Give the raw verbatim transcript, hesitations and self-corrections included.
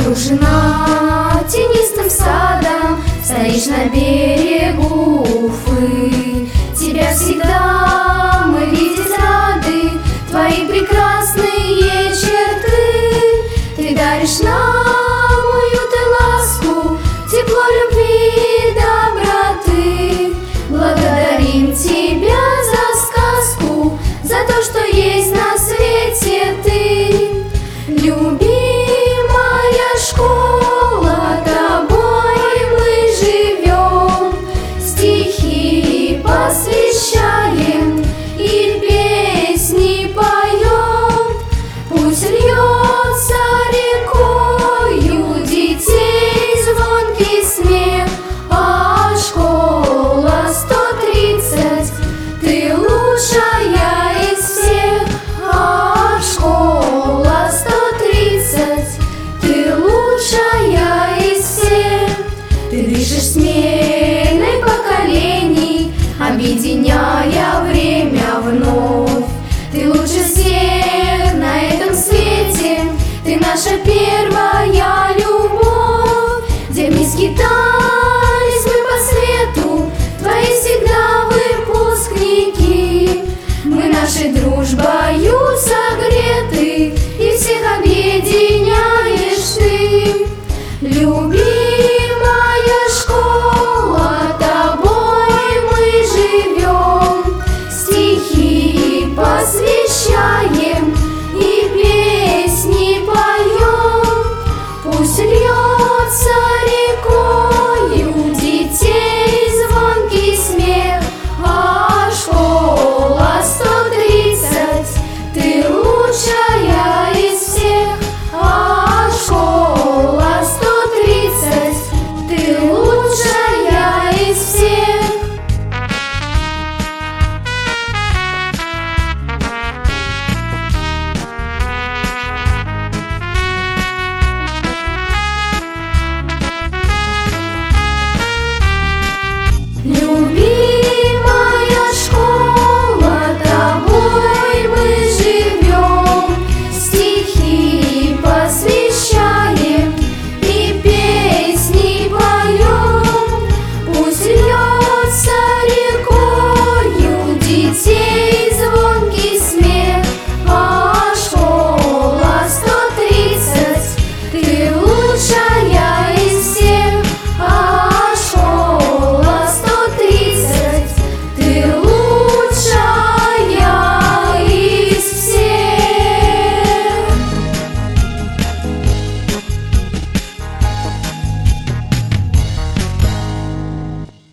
окружена тенистым садом, стоишь на берегу Уфы. Тебя всегда мы видеть рады, твои прекрасные черты. Ты даришь нам уют и ласку, тепло любви и доброты. Благодарим тебя за сказку, за то, что есть на свете ты. Любимая школа, тобой мы живем, стихи посвящаем и песни поем. Пусть льется рекою детей звонкий смех, а школа сто тридцать, ты лучшая из всех. А школа сто тридцать, ты лучшая из всех. Ты дышишь сменой поколений, объединяя время вновь. Ты лучше всех на этом свете, ты наша первая.